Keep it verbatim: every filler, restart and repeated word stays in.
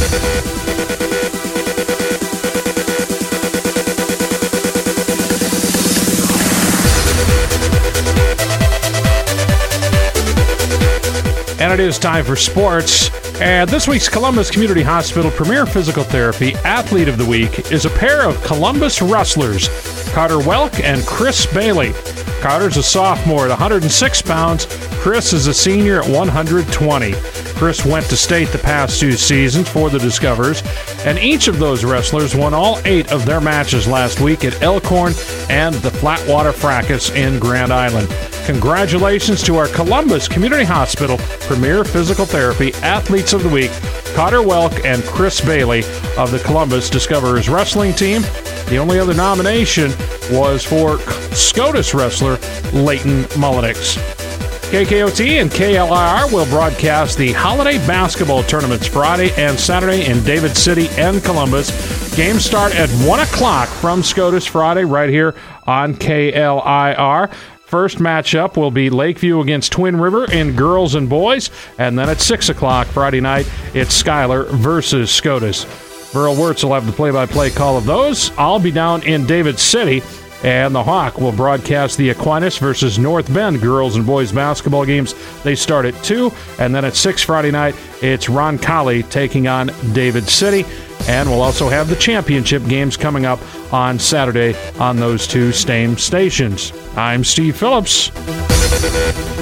And it is time for sports. And this week's Columbus Community Hospital Premier Physical Therapy Athlete of the Week is a pair of Columbus wrestlers, Carter Welk and Chris Bailey. Carter's a sophomore at one hundred six pounds. Chris is a senior at one hundred twenty. Chris went to state the past two seasons for the Discoverers, and each of those wrestlers won all eight of their matches last week at Elkhorn and the Flatwater Fracas in Grand Island. Congratulations to our Columbus Community Hospital Premier Physical Therapy Athletes of the Week, Carter Welk and Chris Bailey of the Columbus Discoverers Wrestling Team. The only other nomination was for SCOTUS wrestler Leighton Mullenix. K K O T and K L I R will broadcast the holiday basketball tournaments Friday and Saturday in David City and Columbus. Games start at one o'clock from SCOTUS Friday right here on K L I R. First matchup will be Lakeview against Twin River in girls and boys, and then at six o'clock Friday night, it's Schuyler versus SCOTUS. Burl Wirtz will have the play-by-play call of those. I'll be down in David City, and the Hawk will broadcast the Aquinas versus North Bend girls and boys basketball games. They start at two, and then at six Friday night, it's Roncalli taking on David City. And we'll also have the championship games coming up on Saturday on those two same stations. I'm Steve Phillips.